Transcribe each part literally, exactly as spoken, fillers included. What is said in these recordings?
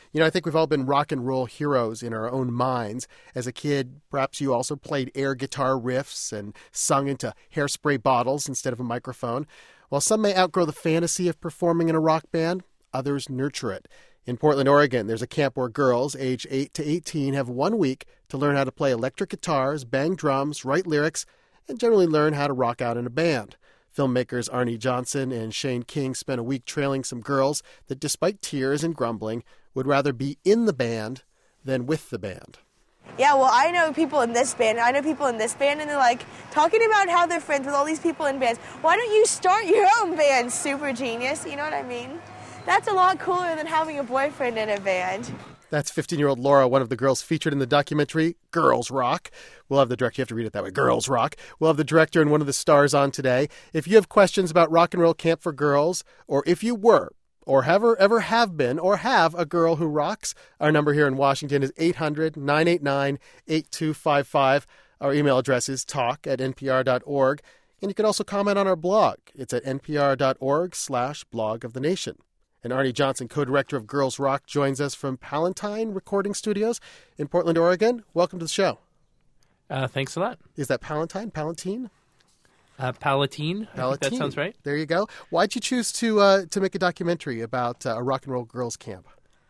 You know, I think we've all been rock and roll heroes in our own minds. As a kid, perhaps you also played air guitar riffs and sung into hairspray bottles instead of a microphone. While some may outgrow the fantasy of performing in a rock band, others nurture it. In Portland, Oregon, there's a camp where girls age eight to eighteen have one week to learn how to play electric guitars, bang drums, write lyrics, and generally learn how to rock out in a band. Filmmakers Arnie Johnson and Shane King spent a week trailing some girls that, despite tears and grumbling, would rather be in the band than with the band. Yeah, well, I know people in this band, I know people in this band, and they're like talking about how they're friends with all these people in bands. Why don't you start your own band, super genius? You know what I mean? That's a lot cooler than having a boyfriend in a band. That's fifteen-year-old Laura, one of the girls featured in the documentary Girls Rock. We'll have the director, you have to read it that way, Girls Rock. We'll have the director and one of the stars on today. If you have questions about Rock and Roll Camp for Girls, or if you were, or ever, ever have been, or have a girl who rocks, our number here in Washington is eight hundred, nine eight nine, eight two five five. Our email address is talk at npr dot org. And you can also comment on our blog. It's at npr.org slash blog of the nation. And Arnie Johnson, co-director of Girls Rock, joins us from Palatine Recording Studios in Portland, Oregon. Welcome to the show. Uh, thanks a lot. Is that Palatine? Palatine? Uh, Palatine. I think that sounds right. There you go. Why'd you choose to uh, to make a documentary about uh, a rock and roll girls camp?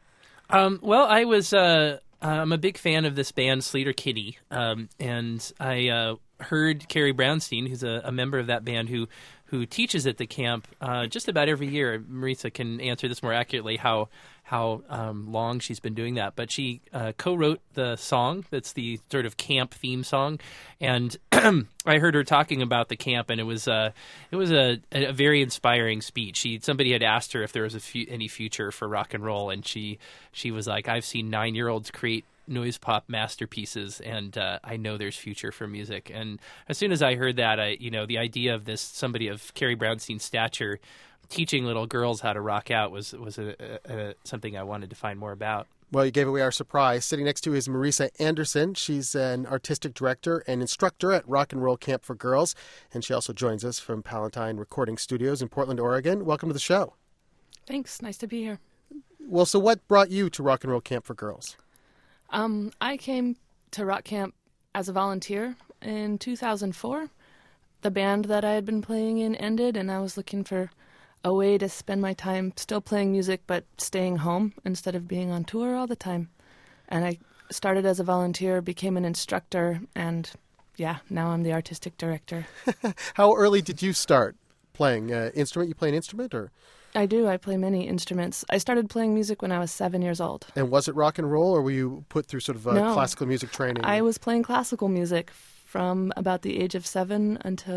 Um, well, I was uh, I'm a big fan of this band, Sleater Kinney, um, and I uh, heard Carrie Brownstein, who's a, a member of that band, who who teaches at the camp uh, just about every year. Marisa can answer this more accurately, how how um, long she's been doing that. But she uh, co-wrote the song that's the sort of camp theme song. And I heard her talking about the camp, and it was uh, it was a, a very inspiring speech. She Somebody had asked her if there was a fu- any future for rock and roll, and she she was like, I've seen nine-year-olds create noise pop masterpieces, and uh, I know there's future for music. And as soon as I heard that, I, you know, the idea of this, somebody of Carrie Brownstein's stature teaching little girls how to rock out was was a, a, a, something I wanted to find more about. Well, you gave away our surprise. Sitting next to is Marisa Anderson. She's an artistic director and instructor at Rock and Roll Camp for Girls, and she also joins us from Palatine Recording Studios in Portland, Oregon. Welcome to the show. Thanks. Nice to be here. Well, so what brought you to Rock and Roll Camp for Girls? Um, I came to Rock Camp as a volunteer in two thousand four. The band that I had been playing in ended, and I was looking for a way to spend my time still playing music but staying home instead of being on tour all the time. And I started as a volunteer, became an instructor, and yeah, now I'm the artistic director. How early did you start playing uh, instrument? You play an instrument, or? I do. I play many instruments. I started playing music when I was seven years old. And was it rock and roll, or were you put through sort of uh, no, classical music training? I was playing classical music from about the age of seven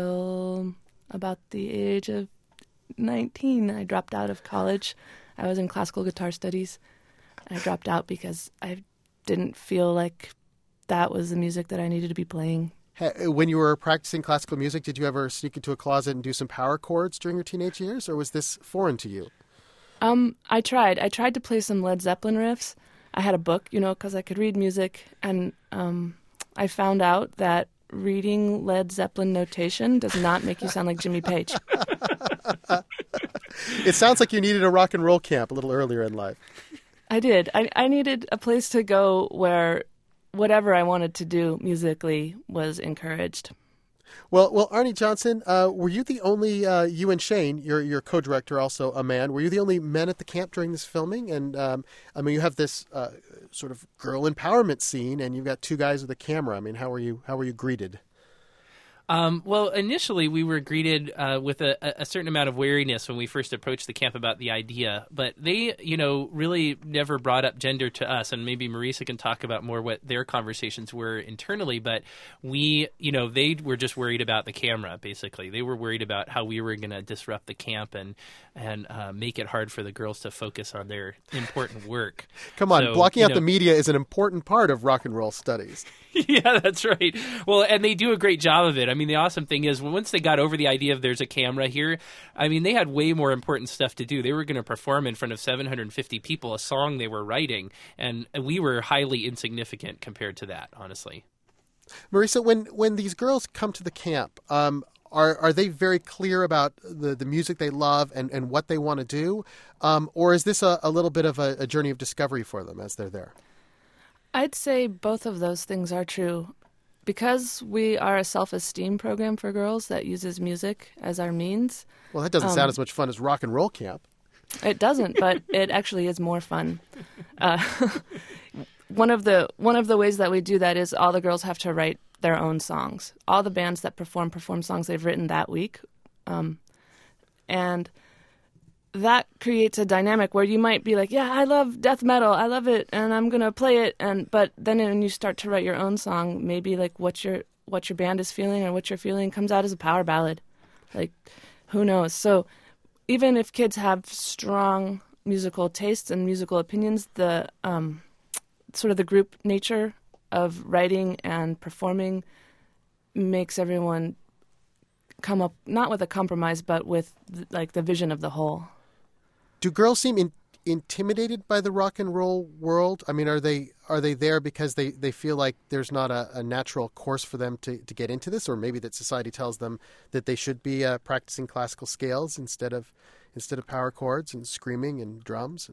until about the age of nineteen. I dropped out of college. I was in classical guitar studies. I dropped out because I didn't feel like that was the music that I needed to be playing. When you were practicing classical music, did you ever sneak into a closet and do some power chords during your teenage years, or was this foreign to you? Um, I tried. I tried to play some Led Zeppelin riffs. I had a book, you know, because I could read music, and um, I found out that reading Led Zeppelin notation does not make you sound like Jimmy Page. It sounds like you needed a rock and roll camp a little earlier in life. I did. I, I needed a place to go where whatever I wanted to do musically was encouraged. Well, well, Arnie Johnson, uh, were you the only, uh, you and Shane, your your co-director, also a man, were you the only men at the camp during this filming? And, um, I mean, you have this uh, sort of girl empowerment scene, and you've got two guys with a camera. I mean, how were you, how were you greeted? Um, well, initially we were greeted uh, with a, a certain amount of wariness when we first approached the camp about the idea, but they, you know, really never brought up gender to us, and maybe Marisa can talk about more what their conversations were internally, but we, you know, they were just worried about the camera, basically. They were worried about how we were going to disrupt the camp and, and uh, make it hard for the girls to focus on their important work. Come on, so, blocking out know, the media is an important part of rock and roll studies. Yeah, that's right. Well, and they do a great job of it. I mean, the awesome thing is once they got over the idea of there's a camera here, I mean, they had way more important stuff to do. They were going to perform in front of seven hundred fifty people a song they were writing, and we were highly insignificant compared to that, honestly. Marisa, when, when these girls come to the camp, um, are are they very clear about the, the music they love and, and what they want to do? Um, or is this a, a little bit of a, a journey of discovery for them as they're there? I'd say both of those things are true. Because we are a self-esteem program for girls that uses music as our means. Well, that doesn't um, sound as much fun as rock and roll camp. It doesn't, but it actually is more fun. Uh, one of the one of the ways that we do that is all the girls have to write their own songs. All the bands that perform perform songs they've written that week, um, and that creates a dynamic where you might be like, yeah, I love death metal, I love it, and I'm gonna play it, and but then when you start to write your own song, maybe like what your what your band is feeling or what you're feeling comes out as a power ballad. Like, who knows? So even if kids have strong musical tastes and musical opinions, the um, sort of the group nature of writing and performing makes everyone come up not with a compromise, but with like the vision of the whole. Do girls seem in, intimidated by the rock and roll world? I mean, are they are they there because they, they feel like there's not a, a natural course for them to, to get into this, or maybe that society tells them that they should be uh, practicing classical scales instead of instead of power chords and screaming and drums?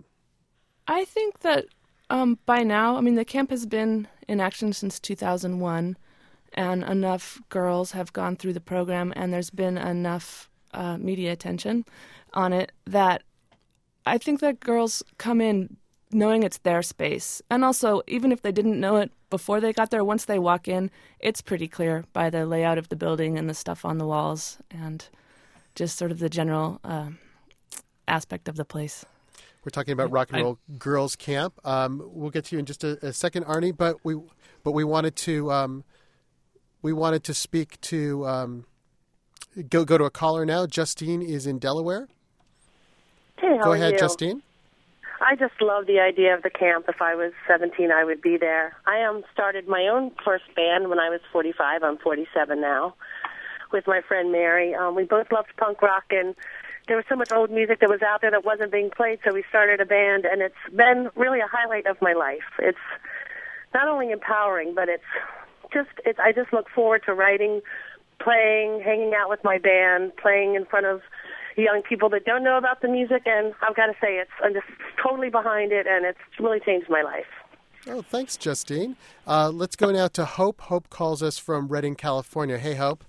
I think that um, by now, I mean, the camp has been in action since two thousand one, and enough girls have gone through the program, and there's been enough uh, media attention on it that I think that girls come in knowing it's their space. And also, even if they didn't know it before they got there, once they walk in, it's pretty clear by the layout of the building and the stuff on the walls and just sort of the general uh, aspect of the place. We're talking about Rock and Roll I, Girls Camp. Um, we'll get to you in just a, a second, Arnie, but we but we wanted to um, we wanted to speak to um, go go to a caller now. Justine is in Delaware. Hey, how Go are ahead, you? Justine. I just love the idea of the camp. If I was seventeen, I would be there. I um, started my own first band when I was forty-five. I'm forty-seven now, with my friend Mary. Um, we both loved punk rock, and there was so much old music that was out there that wasn't being played, so we started a band, and it's been really a highlight of my life. It's not only empowering, but it's just, it's, I just look forward to writing, playing, hanging out with my band, playing in front of young people that don't know about the music, and I've got to say, it's I'm just totally behind it, and it's really changed my life. Oh, thanks, Justine. Uh, let's go now to Hope. Hope calls us from Redding, California. Hey, Hope.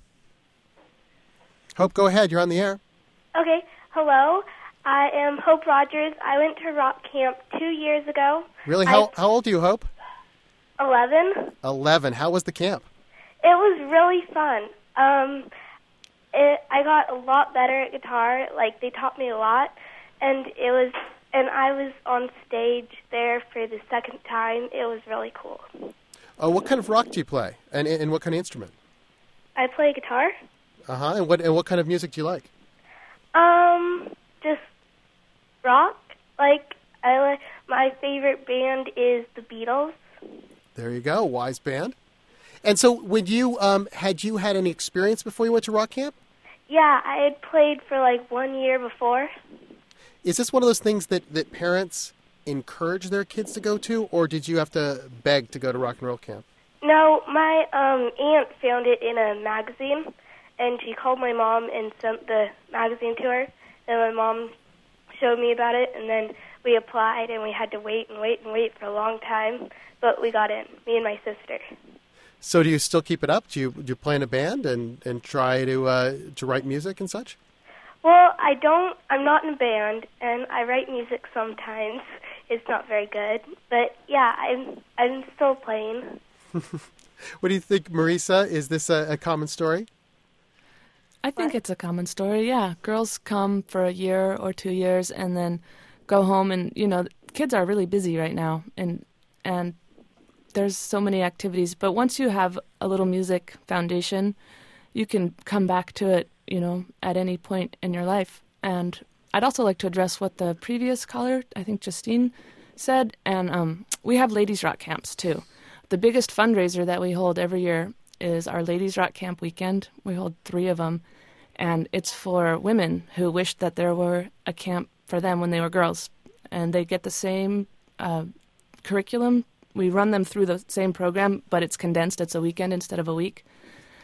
Hope, go ahead. You're on the air. Okay. Hello. I am Hope Rogers. I went to rock camp two years ago. Really? How, how old are you, Hope? Eleven. Eleven. How was the camp? It was really fun. Um... It, I got a lot better at guitar. Like, they taught me a lot, and it was, and I was on stage there for the second time. It was really cool. Oh, what kind of rock do you play, and and what kind of instrument? I play guitar. Uh huh. And what and what kind of music do you like? Um, just rock. Like, I like my favorite band is the Beatles. There you go, wise band. And so, when you um, had you had any experience before you went to rock camp? Yeah, I had played for like one year before. Is this one of those things that, that parents encourage their kids to go to, or did you have to beg to go to rock and roll camp? No, my um, aunt found it in a magazine, and she called my mom and sent the magazine to her. And my mom showed me about it, and then we applied, and we had to wait and wait and wait for a long time, but we got in, me and my sister. So do you still keep it up? Do you do you play in a band and, and try to uh, to write music and such? Well, I don't. I'm not in a band, and I write music sometimes. It's not very good, but yeah, I'm I'm still playing. What do you think, Marisa? Is this a, a common story? I think what? It's a common story. Yeah, girls come for a year or two years and then go home, and you know, kids are really busy right now, and and. There's so many activities, but once you have a little music foundation, you can come back to it, you know, at any point in your life. And I'd also like to address what the previous caller, I think Justine, said. And um, we have ladies' rock camps, too. The biggest fundraiser that we hold every year is our ladies' rock camp weekend. We hold three of them, and it's for women who wish that there were a camp for them when they were girls. And they get the same uh, curriculum. We run them through the same program, but it's condensed. It's a weekend instead of a week.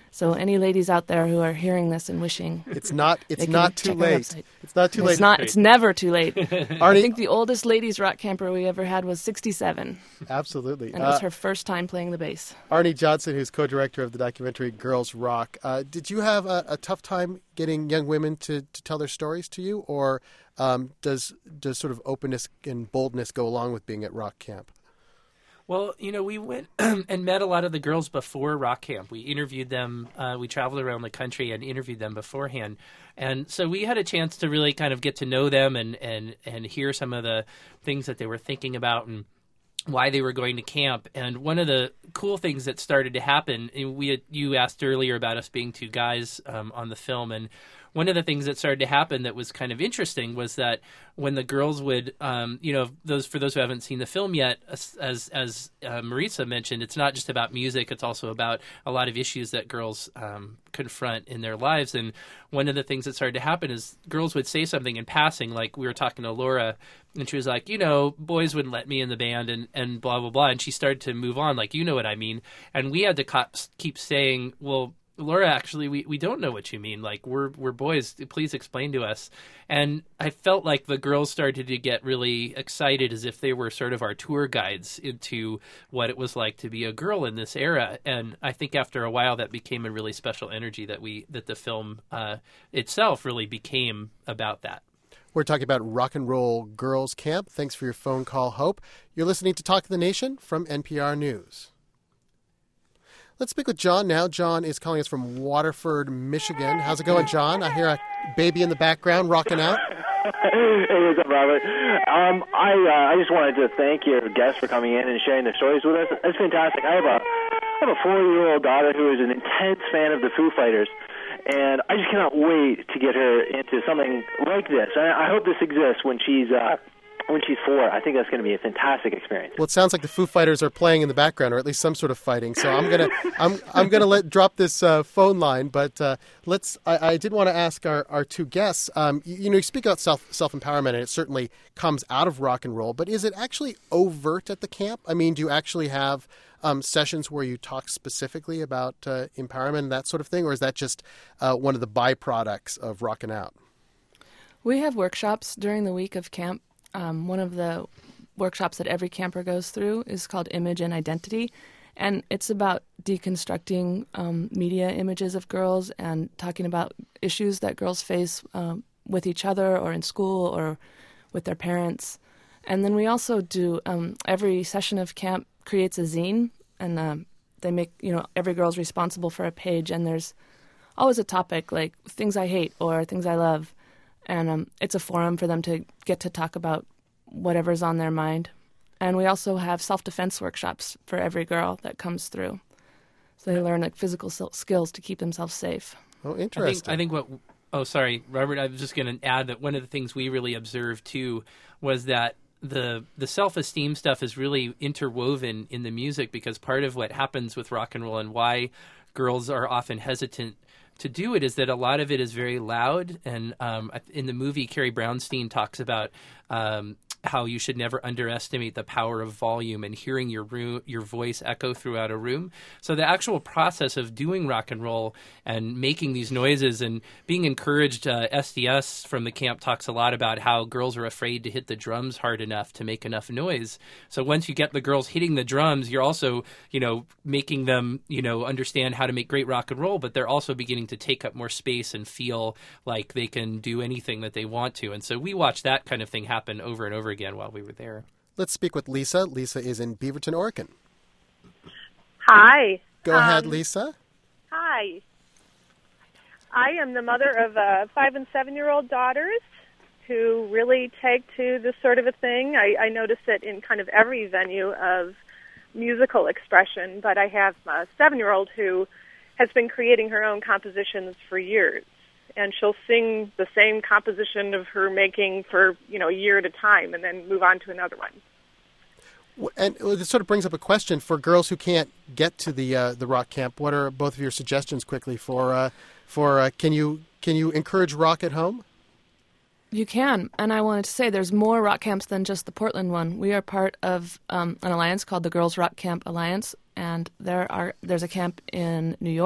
So any ladies out there who are hearing this and wishing, It's not. It's they can not too check our late. website. It's not too late. It's not. It's never too late. I Arnie, think the oldest ladies rock camper we ever had was sixty-seven, absolutely. and it was Uh, her first time playing the bass. Arnie Johnson, who's co-director of the documentary Girls Rock. Uh, did you have a, a tough time getting young women to, to tell their stories to you, or um, does does sort of openness and boldness go along with being at rock camp? Well, you know, we went and met a lot of the girls before rock camp. We interviewed them. Uh, we traveled around the country and interviewed them beforehand. And so we had a chance to really kind of get to know them and, and, and hear some of the things that they were thinking about and why they were going to camp. And one of the cool things that started to happen, and we had, you asked earlier about us being two guys um, on the film, and one of the things that started to happen that was kind of interesting was that when the girls would, um, you know, those for those who haven't seen the film yet, as as, as uh, Maritza mentioned, it's not just about music; it's also about a lot of issues that girls um, confront in their lives. And one of the things that started to happen is girls would say something in passing, like we were talking to Laura, and she was like, you know, boys wouldn't let me in the band, and and blah blah blah, and she started to move on, like, you know what I mean, and we had to co- keep saying, well, Laura, actually, we, we don't know what you mean. Like, we're we're boys. Please explain to us. And I felt like the girls started to get really excited, as if they were sort of our tour guides into what it was like to be a girl in this era. And I think after a while, that became a really special energy that we that the film uh, itself really became about that. We're talking about Rock and Roll Girls Camp. Thanks for your phone call, Hope. You're listening to Talk of the Nation from N P R News. Let's speak with John now. John is calling us from Waterford, Michigan. How's it going, John? I hear a baby in the background rocking out. Hey, what's up, Robert? Um, I uh, I just wanted to thank your guests for coming in and sharing their stories with us. It's fantastic. I have a I have a four-year-old daughter who is an intense fan of the Foo Fighters, and I just cannot wait to get her into something like this. I, I hope this exists when she's uh, when she's four. I think that's going to be a fantastic experience. Well, it sounds like the Foo Fighters are playing in the background, or at least some sort of fighting. So I'm gonna I'm I'm gonna let drop this uh, phone line. But uh, let's. I, I did want to ask our, our two guests. Um, you, you know, you speak about self self empowerment, and it certainly comes out of rock and roll. But is it actually overt at the camp? I mean, do you actually have um, sessions where you talk specifically about uh, empowerment and that sort of thing, or is that just uh, one of the byproducts of rocking out? We have workshops during the week of camp. Um, one of the workshops that every camper goes through is called Image and Identity, and it's about deconstructing um, media images of girls and talking about issues that girls face um, with each other or in school or with their parents. And then we also do, um, every session of camp creates a zine, and um, they make, you know, every girl's responsible for a page, and there's always a topic like things I hate or things I love. And um, it's a forum for them to get to talk about whatever's on their mind. And we also have self-defense workshops for every girl that comes through. So they learn like physical skills to keep themselves safe. Oh, interesting. I think, I think what... Oh, sorry, Robert, I was just going to add that one of the things we really observed, too, was that the the self-esteem stuff is really interwoven in the music, because part of what happens with rock and roll and why girls are often hesitant to do it is that a lot of it is very loud. And um, in the movie, Carrie Brownstein talks about um, how you should never underestimate the power of volume and hearing your room, your voice echo throughout a room. So the actual process of doing rock and roll and making these noises and being encouraged, uh, S D S from the camp talks a lot about how girls are afraid to hit the drums hard enough to make enough noise. So once you get the girls hitting the drums, you're also, you know, making them, you know, understand how to make great rock and roll, but they're also beginning to take up more space and feel like they can do anything that they want to. And so we watched that kind of thing happen over and over again while we were there. Let's speak with Lisa. Lisa is in Beaverton, Oregon. Hi. Go um, ahead, Lisa. Hi. I am the mother of uh, five and seven-year-old daughters who really take to this sort of a thing. I, I notice it in kind of every venue of musical expression, but I have a seven-year-old who has been creating her own compositions for years. And she'll sing the same composition of her making for, you know, a year at a time and then move on to another one. And this sort of brings up a question for girls who can't get to the uh, the rock camp. What are both of your suggestions quickly for uh, for uh, can you can you encourage rock at home? You can, and I wanted to say there's more rock camps than just the Portland one. We are part of um, an alliance called the Girls Rock Camp Alliance, and there are there's a camp in New York,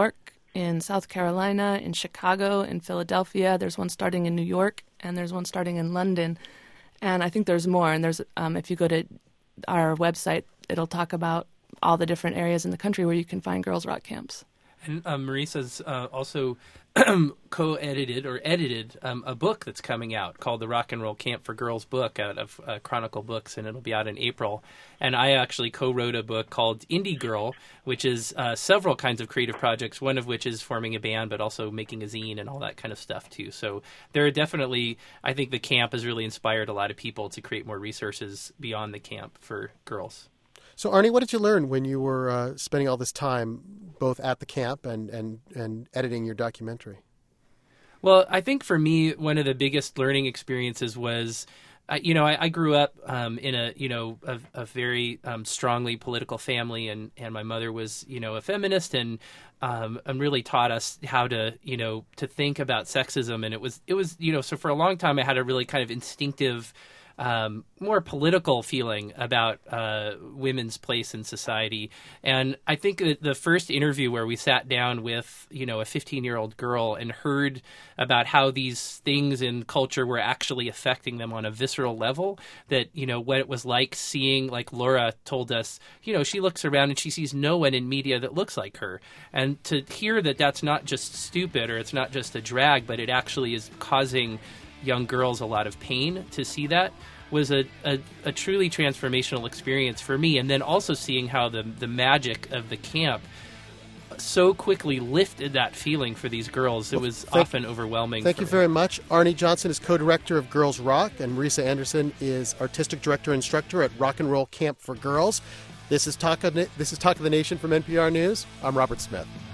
in South Carolina, in Chicago, in Philadelphia. There's one starting in New York, and there's one starting in London. And I think there's more. And there's um, if you go to our website, it'll talk about all the different areas in the country where you can find girls' rock camps. And um, Marisa's uh, also co-edited or edited um, a book that's coming out called the Rock and Roll Camp for Girls book out of uh, Chronicle Books, and it'll be out in April. And I actually co-wrote a book called Indie Girl, which is uh, several kinds of creative projects, one of which is forming a band, but also making a zine and all that kind of stuff, too. So there are definitely, I think the camp has really inspired a lot of people to create more resources beyond the camp for girls. So, Arnie, what did you learn when you were uh, spending all this time both at the camp and, and, and editing your documentary? Well, I think for me, one of the biggest learning experiences was, uh, you know, I, I grew up um, in a, you know, a, a very um, strongly political family, and, and my mother was, you know, a feminist, and um, and really taught us how to, you know, to think about sexism. And it was, it was, you know, so for a long time I had a really kind of instinctive Um, more political feeling about uh, women's place in society. And I think that the first interview where we sat down with, you know, a fifteen-year-old girl and heard about how these things in culture were actually affecting them on a visceral level, that, you know, what it was like seeing, like Laura told us, you know, she looks around and she sees no one in media that looks like her. And to hear that that's not just stupid or it's not just a drag, but it actually is causing young girls a lot of pain, to see that was a, a, a truly transformational experience for me. And then also seeing how the the magic of the camp so quickly lifted that feeling for these girls. It well, was thank, often overwhelming. Thank you me. very much. Arnie Johnson is co-director of Girls Rock, and Marisa Anderson is artistic director and instructor at Rock and Roll Camp for Girls. This is Talk of, this is Talk of the Nation from N P R News. I'm Robert Smith.